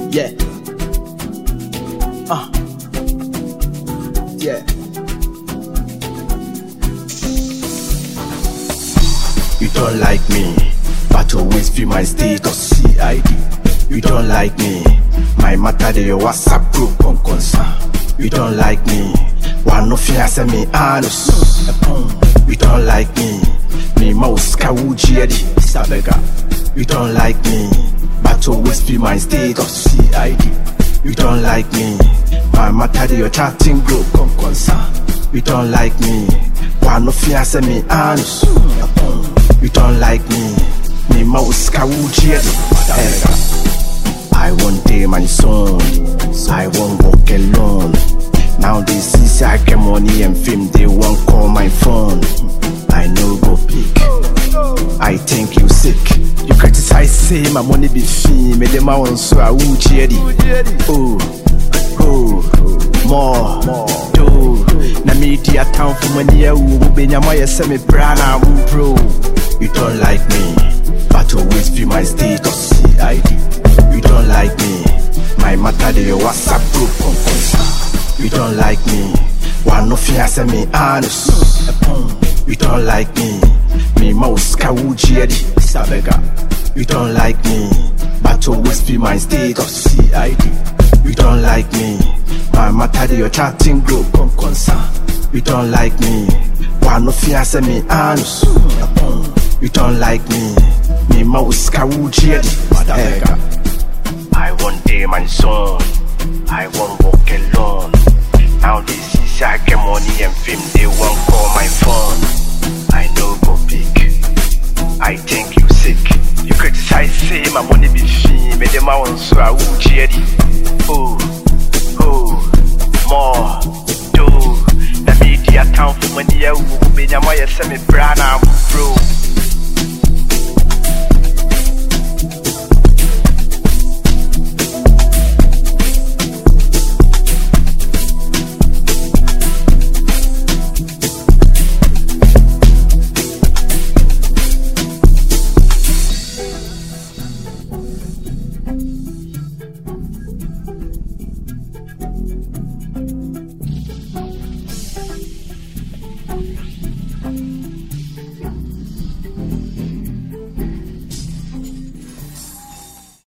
Yeah. Yeah. You don't like me, but always feel my status CID. You don't like me, my matter de your WhatsApp group on concern. You don't like me, one no fear send me anus. You don't like me mouse kawuji edi sabega. You don't like me, but always feel my status CID. You don't like me, my matter de your chatting group on concern. You don't like me, one no fear send me anus. You don't like me mouse kawuji edi sabega. I won't dare my son, I won't walk alone. Now they see I get money and fame, they won't call my phone. I no go pick, I think you sick. You criticize, say my money be fee, me them want so I will jelly. Oh, more, do. Na media town for money, who be your mother, send me brana, bro. You don't like me, but always feel my status CID. You don't like me, my matter de your WhatsApp group on concern. You don't like me, one no fear send me anus. You don't like me mouse kawuji edi sabega. You don't like me, but always feel my status CID. You don't like me, my matter de your chatting group on concern. You don't like me, one no fear send me anus. You don't like me mouse kawuji edi sabega. I won't dare my son, I won't walk alone. Now they see I get money and fame, they won't call my phone. I no go pick, I think you sick. You criticize, say my money be fee, me them want so I will jelly. Oh, more, do. The media town for money, who be your mother, send me brana, bro.